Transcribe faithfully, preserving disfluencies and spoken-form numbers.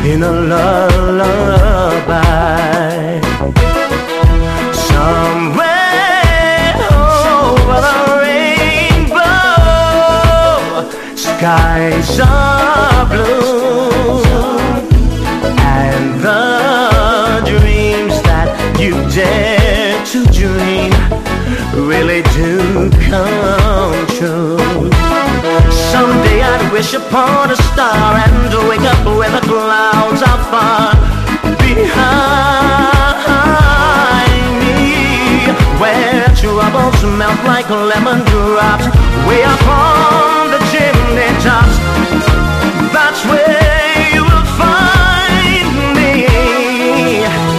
in a lullaby. Somewhere over the rainbow, skies are blue, and the dreams that you dare to dream really do come true. Someday I'd wish upon a star and wake up where the clouds are far behind me, where troubles melt like lemon drops way up on the chimney tops.